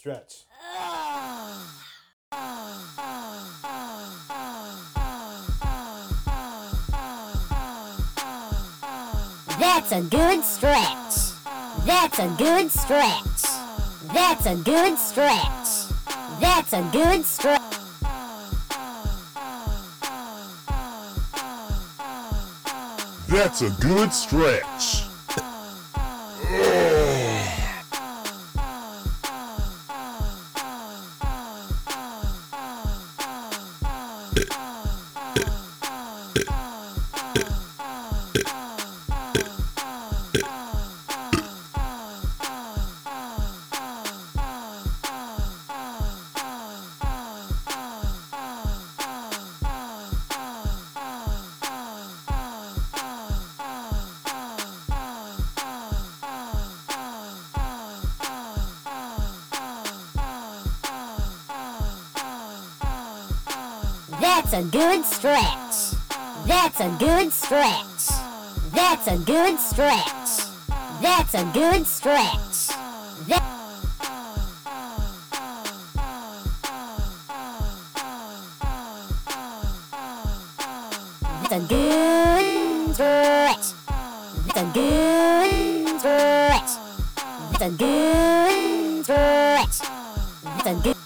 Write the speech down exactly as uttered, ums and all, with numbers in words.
stretch. That's a good stretch. That's a good stretch. That's a good stretch. That's a good stretch. That's a good stretch. That's a good stretch. That's a good stretch. That's a good stretch. That's a good stretch. That That's a good stretch. That's a good stretch. That's a good stretch. That's a good